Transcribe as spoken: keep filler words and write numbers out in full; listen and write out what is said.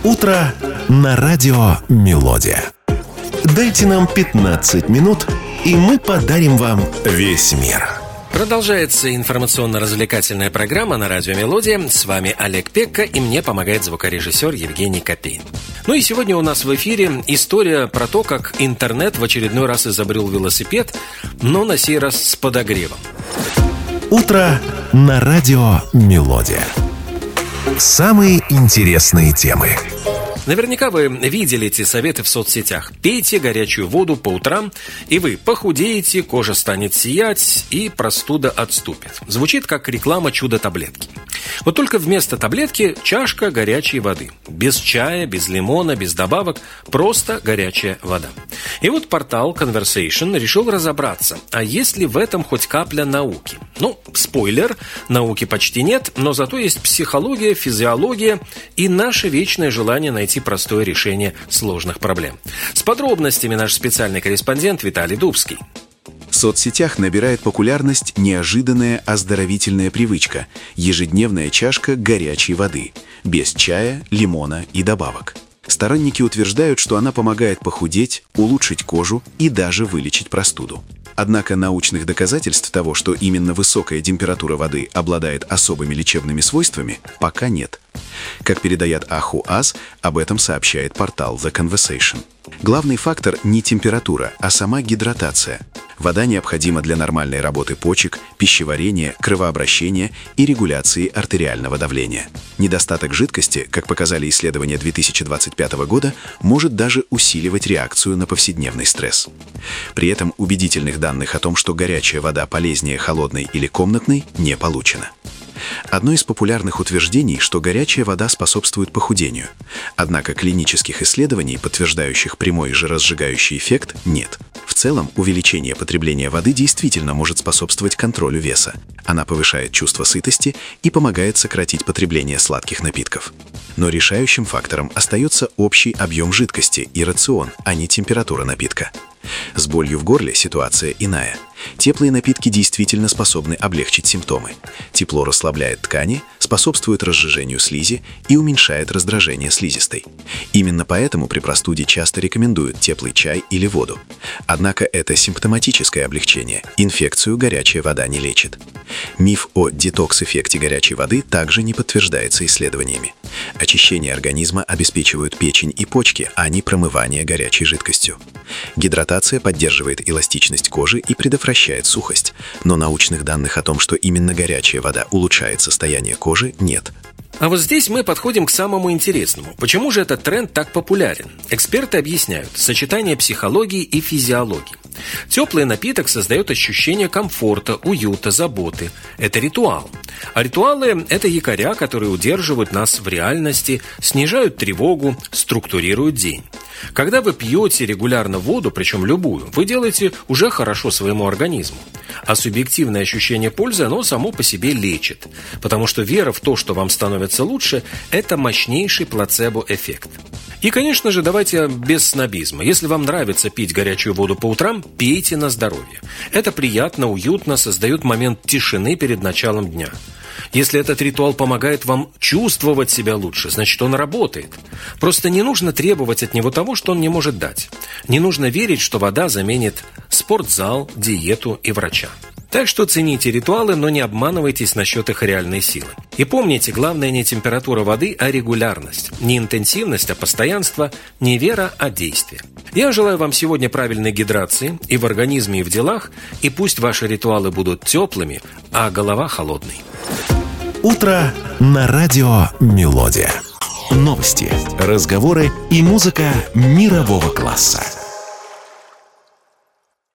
Утро на радио «Мелодия». Дайте нам пятнадцать минут, и мы подарим вам весь мир. Продолжается информационно-развлекательная программа на радио «Мелодия». С вами Олег Пекка, и мне помогает звукорежиссер Евгений Копейн. Ну и сегодня у нас в эфире история про то, как интернет в очередной раз изобрел велосипед, но на сей раз с подогревом. Утро на радио «Мелодия». Самые интересные темы. Наверняка вы видели эти советы в соцсетях. Пейте горячую воду по утрам, и вы похудеете, кожа станет сиять, и простуда отступит. Звучит как реклама чудо-таблетки. Вот только вместо таблетки чашка горячей воды. Без чая, без лимона, без добавок, просто горячая вода. И вот портал Conversation решил разобраться, а есть ли в этом хоть капля науки? Ну, спойлер, науки почти нет, но зато есть психология, физиология и наше вечное желание найти простое решение сложных проблем. С подробностями наш специальный корреспондент Виталий Дубский. В соцсетях набирает популярность неожиданная оздоровительная привычка – ежедневная чашка горячей воды, без чая, лимона и добавок. Сторонники утверждают, что она помогает похудеть, улучшить кожу и даже вылечить простуду. Однако научных доказательств того, что именно высокая температура воды обладает особыми лечебными свойствами, пока нет. Как передает Ахуаз, об этом сообщает портал The Conversation. Главный фактор не температура, а сама гидратация. Вода необходима для нормальной работы почек, пищеварения, кровообращения и регуляции артериального давления. Недостаток жидкости, как показали исследования две тысячи двадцать пятого года, может даже усиливать реакцию на повседневный стресс. При этом убедительных данных о том, что горячая вода полезнее холодной или комнатной, не получено. Одно из популярных утверждений, что горячая вода способствует похудению. Однако клинических исследований, подтверждающих прямой жиросжигающий эффект, нет. В целом, увеличение потребления воды действительно может способствовать контролю веса. Она повышает чувство сытости и помогает сократить потребление сладких напитков. Но решающим фактором остается общий объем жидкости и рацион, а не температура напитка. С болью в горле ситуация иная. Теплые напитки действительно способны облегчить симптомы. Тепло расслабляет ткани, способствует разжижению слизи и уменьшает раздражение слизистой. Именно поэтому при простуде часто рекомендуют теплый чай или воду. Однако это симптоматическое облегчение. Инфекцию горячая вода не лечит. Миф о детокс-эффекте горячей воды также не подтверждается исследованиями. Очищение организма обеспечивают печень и почки, а не промывание горячей жидкостью. Гидратация поддерживает эластичность кожи и предотвращает сухость, но научных данных о том, что именно горячая вода улучшает состояние кожи, нет. А вот здесь мы подходим к самому интересному. Почему же этот тренд так популярен? Эксперты объясняют сочетание психологии и физиологии. Теплый напиток создает ощущение комфорта, уюта, заботы. Это ритуал. А ритуалы – это якоря, которые удерживают нас в реальности, снижают тревогу, структурируют день. Когда вы пьете регулярно воду, причем любую, вы делаете уже хорошо своему организму. А субъективное ощущение пользы, оно само по себе лечит. Потому что вера в то, что вам становится лучше, это мощнейший плацебо-эффект. И, конечно же, давайте без снобизма. Если вам нравится пить горячую воду по утрам, пейте на здоровье. Это приятно, уютно, создает момент тишины перед началом дня. Если этот ритуал помогает вам чувствовать себя лучше, значит, он работает. Просто не нужно требовать от него того, что он не может дать. Не нужно верить, что вода заменит спортзал, диету и врача. Так что цените ритуалы, но не обманывайтесь насчет их реальной силы. И помните, главное не температура воды, а регулярность. Не интенсивность, а постоянство, не вера, а действие. Я желаю вам сегодня правильной гидрации и в организме, и в делах, и пусть ваши ритуалы будут теплыми, а голова холодной. Утро на радио «Мелодия». Новости, разговоры и музыка мирового класса.